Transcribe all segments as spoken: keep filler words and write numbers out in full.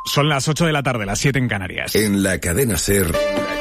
Son las ocho de la tarde, las siete en Canarias. En la cadena SER,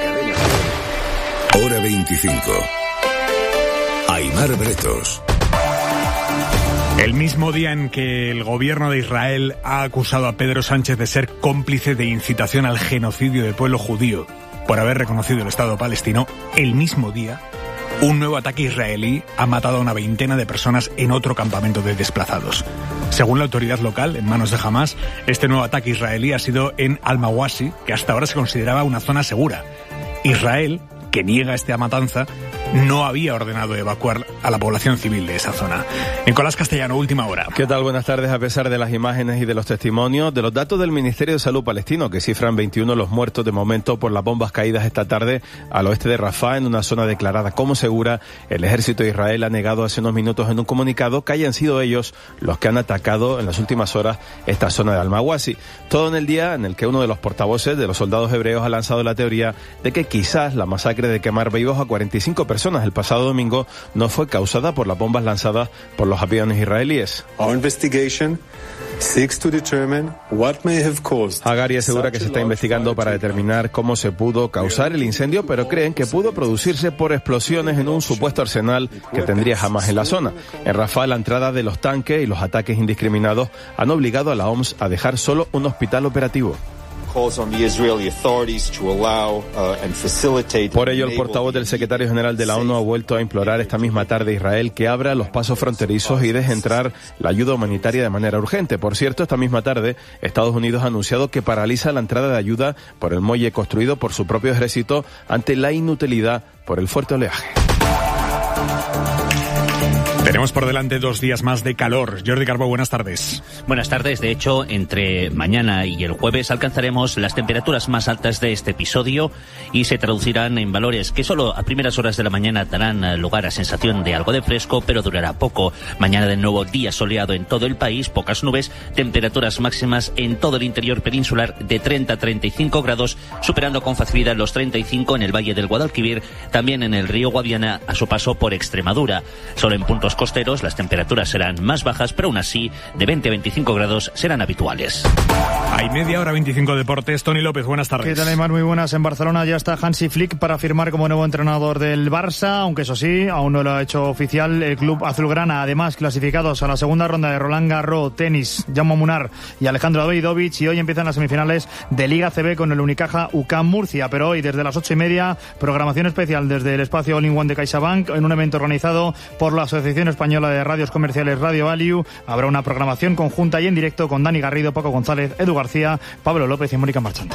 hora veinticinco. Aimar Bretos. El mismo día en que el gobierno de Israel ha acusado a Pedro Sánchez de ser cómplice de incitación al genocidio del pueblo judío por haber reconocido el Estado palestino, el mismo día, un nuevo ataque israelí ha matado a una veintena de personas en otro campamento de desplazados. Según la autoridad local, en manos de Hamás, este nuevo ataque israelí ha sido en Al-Mawasi, que hasta ahora se consideraba una zona segura. Israel, que niega esta matanza, no había ordenado evacuar a la población civil de esa zona. Nicolás Castellano, última hora. ¿Qué tal? Buenas tardes. A pesar de las imágenes y de los testimonios, de los datos del Ministerio de Salud palestino, que cifran veintiuno los muertos de momento por las bombas caídas esta tarde al oeste de Rafah, en una zona declarada como segura, el ejército de Israel ha negado hace unos minutos en un comunicado que hayan sido ellos los que han atacado en las últimas horas esta zona de Al-Mawasi. Todo en el día en el que uno de los portavoces de los soldados hebreos ha lanzado la teoría de que quizás la masacre de quemar vivos a cuarenta y cinco personas el pasado domingo no fue causada por las bombas lanzadas por los aviones israelíes. Our investigation seeks to determine what may have caused. Hagari asegura que se está investigando para determinar cómo se pudo causar el incendio, pero creen que pudo producirse por explosiones en un supuesto arsenal que tendría Hamás en la zona. En Rafah, la entrada de los tanques y los ataques indiscriminados han obligado a la O M S a dejar solo un hospital operativo. Por ello, el portavoz del secretario general de la ONU ha vuelto a implorar esta misma tarde a Israel que abra los pasos fronterizos y deje entrar la ayuda humanitaria de manera urgente. Por cierto, esta misma tarde, Estados Unidos ha anunciado que paraliza la entrada de ayuda por el muelle construido por su propio ejército ante la inutilidad por el fuerte oleaje. Tenemos por delante dos días más de calor. Jordi Carbó, buenas tardes. Buenas tardes. De hecho, entre mañana y el jueves alcanzaremos las temperaturas más altas de este episodio y se traducirán en valores que solo a primeras horas de la mañana darán lugar a sensación de algo de fresco, pero durará poco. Mañana de nuevo día soleado en todo el país, pocas nubes, temperaturas máximas en todo el interior peninsular de treinta a treinta y cinco grados, superando con facilidad los treinta y cinco en el Valle del Guadalquivir, también en el río Guadiana a su paso por Extremadura. Solo en puntos costeros las temperaturas serán más bajas, pero aún así de veinte a veinticinco grados serán habituales. Hay media hora veinticinco deportes. Tony López, buenas tardes. ¿Qué tal, Aimar? Muy buenas. En Barcelona ya está Hansi Flick para firmar como nuevo entrenador del Barça, aunque eso sí, aún no lo ha hecho oficial el club azulgrana. Además, clasificados a la segunda ronda de Roland Garros, tenis, Jaume Munar y Alejandro Davidovich, y hoy empiezan las semifinales de Liga C B con el Unicaja U C A M Murcia, pero hoy desde las ocho y media, programación especial desde el espacio All in One de CaixaBank, en un evento organizado por la Asociación Española de Radios Comerciales Radio Value. Habrá una programación conjunta y en directo con Dani Garrido, Paco González, Edu García, Pablo López y Mónica Marchante.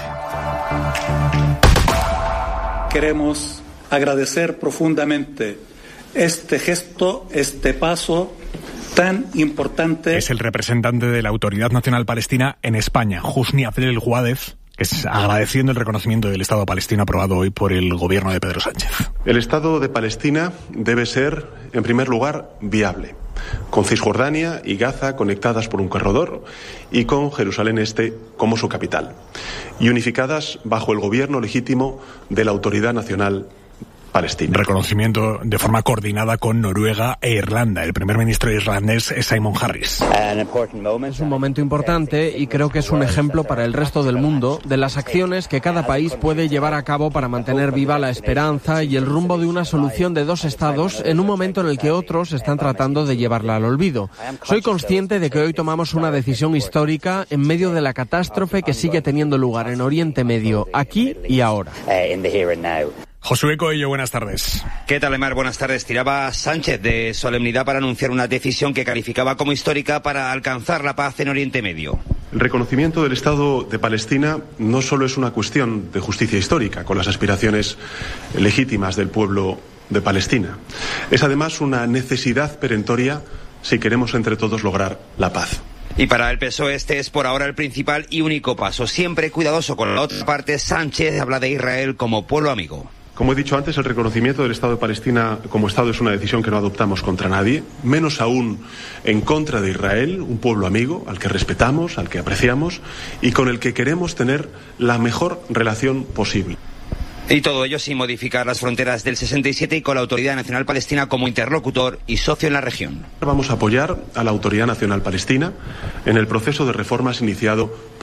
Queremos agradecer profundamente este gesto, este paso tan importante. Es el representante de la Autoridad Nacional Palestina en España, Husni Abdel Guadef, que es agradeciendo el reconocimiento del Estado palestino aprobado hoy por el gobierno de Pedro Sánchez. El Estado de Palestina debe ser, en primer lugar, viable, con Cisjordania y Gaza conectadas por un corredor y con Jerusalén Este como su capital, y unificadas bajo el gobierno legítimo de la Autoridad Nacional Palestina. Reconocimiento de forma coordinada con Noruega e Irlanda. El primer ministro irlandés es Simon Harris. Es un momento importante y creo que es un ejemplo para el resto del mundo de las acciones que cada país puede llevar a cabo para mantener viva la esperanza y el rumbo de una solución de dos estados en un momento en el que otros están tratando de llevarla al olvido. Soy consciente de que hoy tomamos una decisión histórica en medio de la catástrofe que sigue teniendo lugar en Oriente Medio, aquí y ahora. Josué Coello, buenas tardes. ¿Qué tal, Aimar? Buenas tardes. Tiraba Sánchez de solemnidad para anunciar una decisión que calificaba como histórica para alcanzar la paz en Oriente Medio. El reconocimiento del Estado de Palestina no solo es una cuestión de justicia histórica, con las aspiraciones legítimas del pueblo de Palestina. Es además una necesidad perentoria si queremos entre todos lograr la paz. Y para el P S O E este es por ahora el principal y único paso. Siempre cuidadoso con la otra parte, Sánchez habla de Israel como pueblo amigo. Como he dicho antes, el reconocimiento del Estado de Palestina como Estado es una decisión que no adoptamos contra nadie, menos aún en contra de Israel, un pueblo amigo al que respetamos, al que apreciamos y con el que queremos tener la mejor relación posible. Y todo ello sin modificar las fronteras del sesenta y siete y con la Autoridad Nacional Palestina como interlocutor y socio en la región. Vamos a apoyar a la Autoridad Nacional Palestina en el proceso de reformas iniciado por